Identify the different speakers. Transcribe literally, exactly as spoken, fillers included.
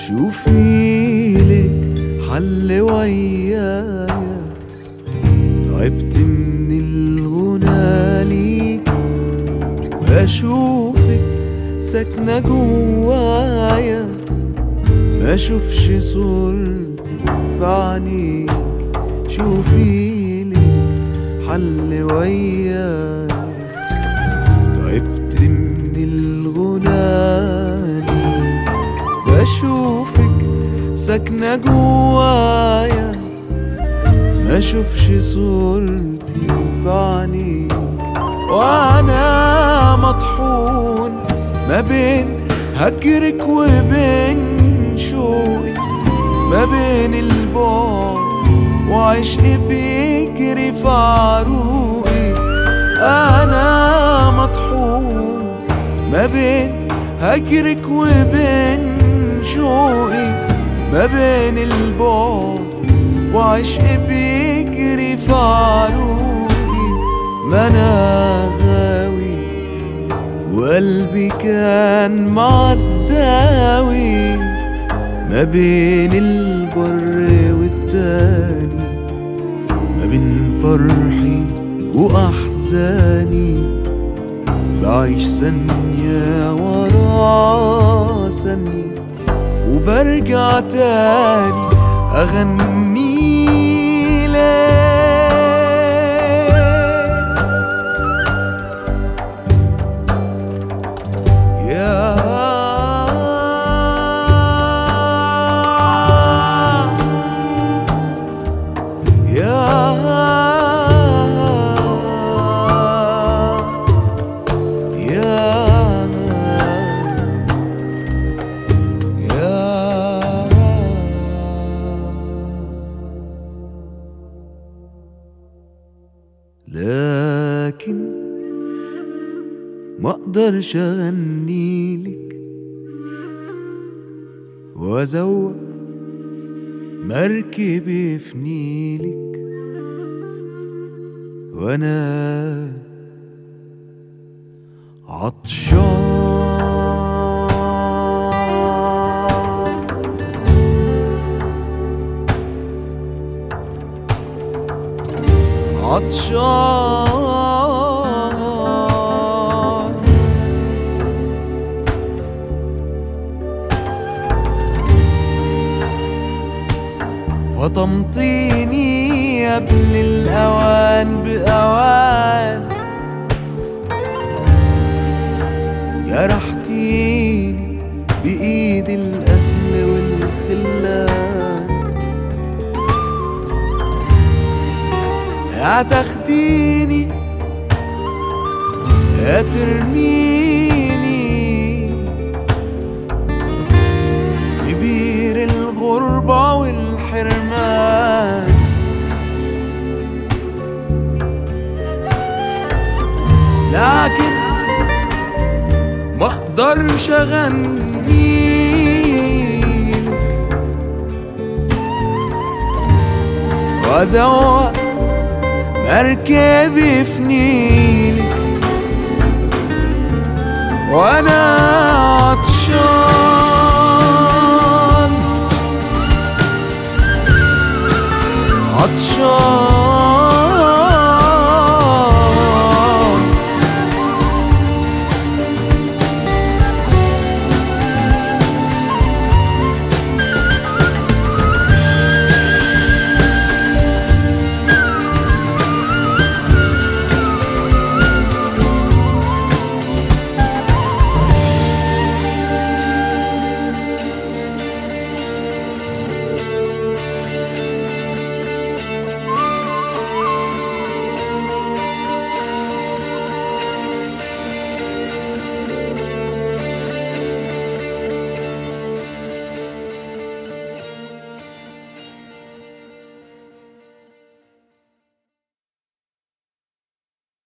Speaker 1: شوفي لك حل ويايا، تعبت من الغنى ليك، بشوفك ساكنة جوايا، ما اشوفش صورتي في عينيك. شوفي لك حل ويايا، تعبت من الغنى ليك، بشوفك ساكنة جوايا، ما اشوفش صورتي في عينيك. وانا مطحون ما بين هجرك وبين شوقي، ما بين البعد وعشقي بيجري في عروقي. انا مطحون ما بين هجرك وبين شوقي، ما بين البعد وعشقي بيجري في عروقي. ما انا غاوي وقلبي كان معداوي، ما بين البر والتاني، ما بين فرحي وأحزاني، بعيش ثانية ورا ثانية وبرجع تاني أغني لك. لكن ما اقدرش اغنيلك وازوق مركبي في نيلك، وانا عطشان عطشان فطمتيني قبل الأوان بأوان، جرحتيني بإيد الأهل والخلان. يا تاخديني يا ترميني في بير الغربة والحرمان. لكن ما اقدرش اغنيلك وازوق مركبي في نيلك، وانا